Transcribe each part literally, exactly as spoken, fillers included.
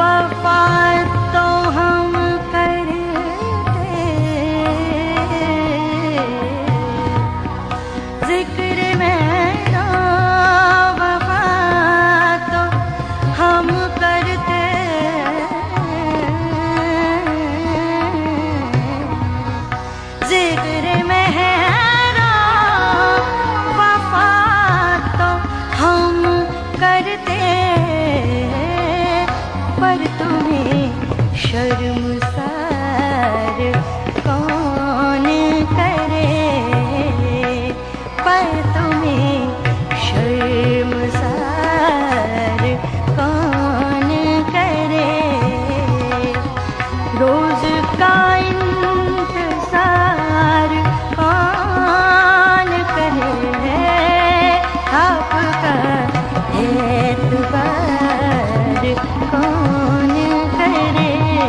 वफा तो हम करते, जिक्र मेरा वफा तो हम करते, जिक्र मेरा वफा तो हम करते, पर तुम्हें शर्मसार कौन करे, पर तुम्हें शर्मसार कौन करे। रोज का इंतजार कौन करे, आपका एतबार कौन करे।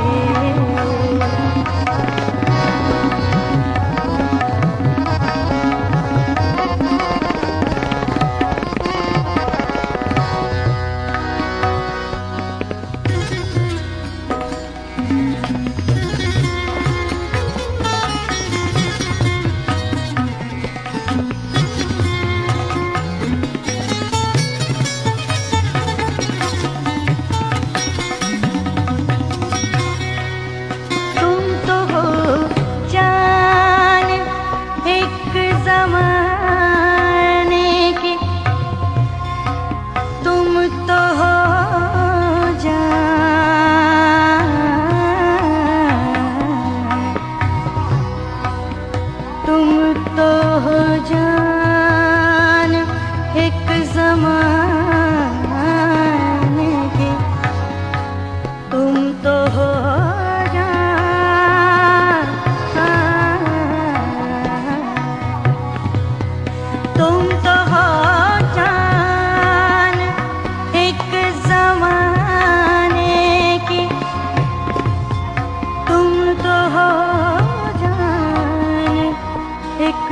तुम तो हो जान एक ज़माने की, तुम तो हो जान, तुम तो हो जान एक ज़माने की, तुम तो हो एक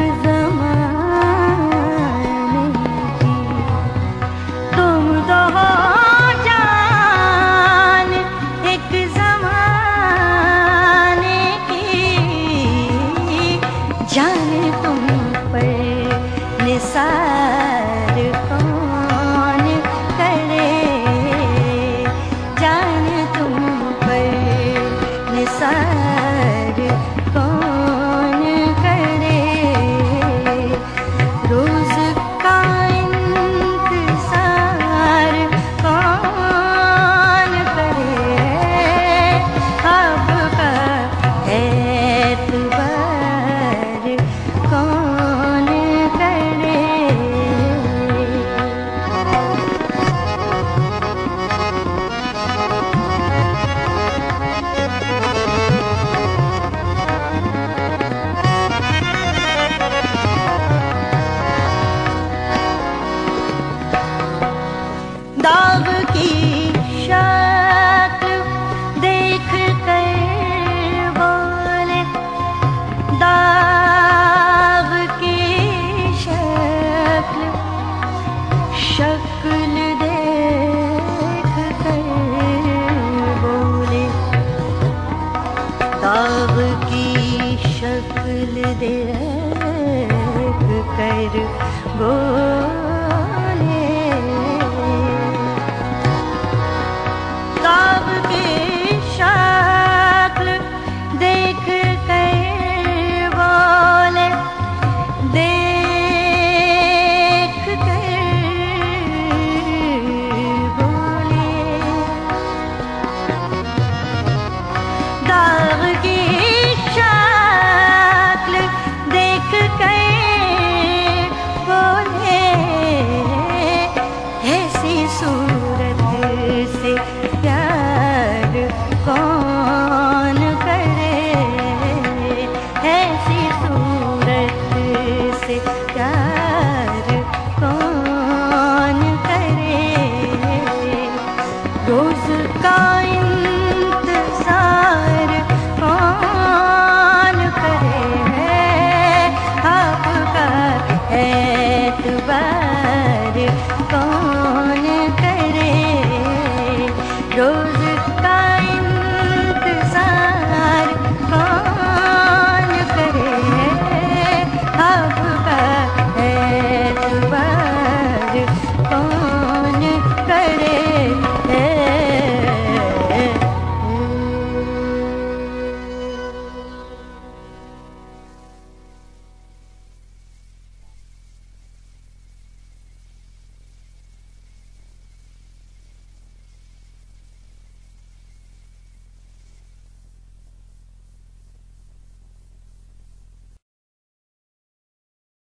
ज़माने की, तुम तो हो जान एक ज़माने की। जाने तुम पर निसार कौन करे, जाने तुम पर निसार कौन करे। रोज का इंतजार कौन करे, आपका एतबार कौन करे। दाग की शक्ल देख कर बोले, दाग की शक्ल शक्ल देख कर बोले, दाग की शक्ल देख कर बोले।